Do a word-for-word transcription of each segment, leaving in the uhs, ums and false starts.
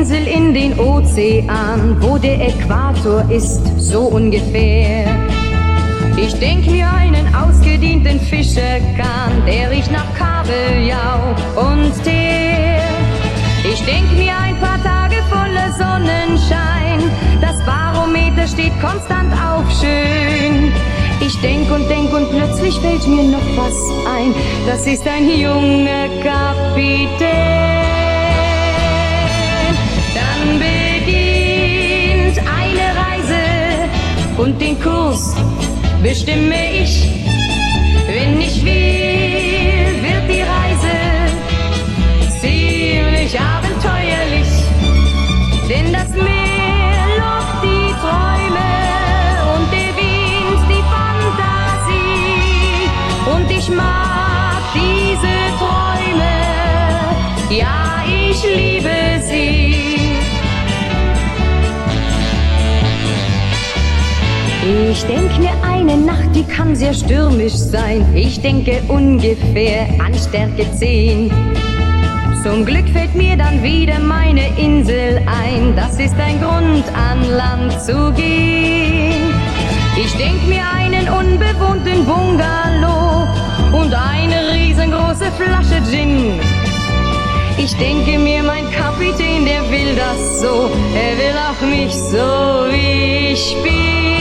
Insel in den Ozean, wo der Äquator ist, so ungefähr. Ich denk mir einen ausgedienten Fischerkahn, der riecht nach Kabeljau und Teer. Ich denk mir ein paar Tage voller Sonnenschein, das Barometer steht konstant auf schön. Ich denk und denk und plötzlich fällt mir noch was ein, das ist ein junger Kapitän. Dann beginnt eine Reise und den Kurs bestimme ich. Wenn ich will, wird die Reise ziemlich abenteuerlich, denn das Meer lockt die Träume und der Wind die Fantasie. Und ich mag diese Träume, ja, ich liebe sie. Ich denk mir eine Nacht, die kann sehr stürmisch sein. Ich denke ungefähr an Stärke zehn. Zum Glück fällt mir dann wieder meine Insel ein. Das ist ein Grund, an Land zu gehen. Ich denk mir einen unbewohnten Bungalow und eine riesengroße Flasche Gin. Ich denke mir, mein Kapitän, der will das so. Er will auch mich so, wie ich bin.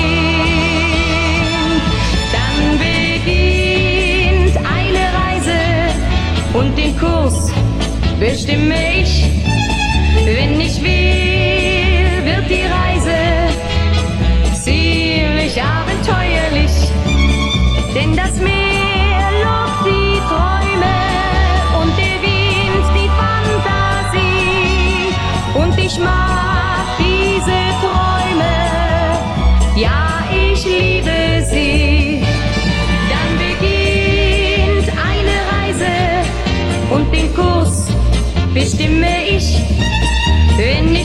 Dann beginnt eine Reise und den Kurs bestimme ich. Wenn ich will, wird die Reise ziemlich abenteuerlich, denn das Meer lockt die Träume und der Wind die Fantasie. Und ich mag diese Träume, ja, ich liebe sie. Dann beginnt eine Reise und den Kurs bestimme ich. Wenn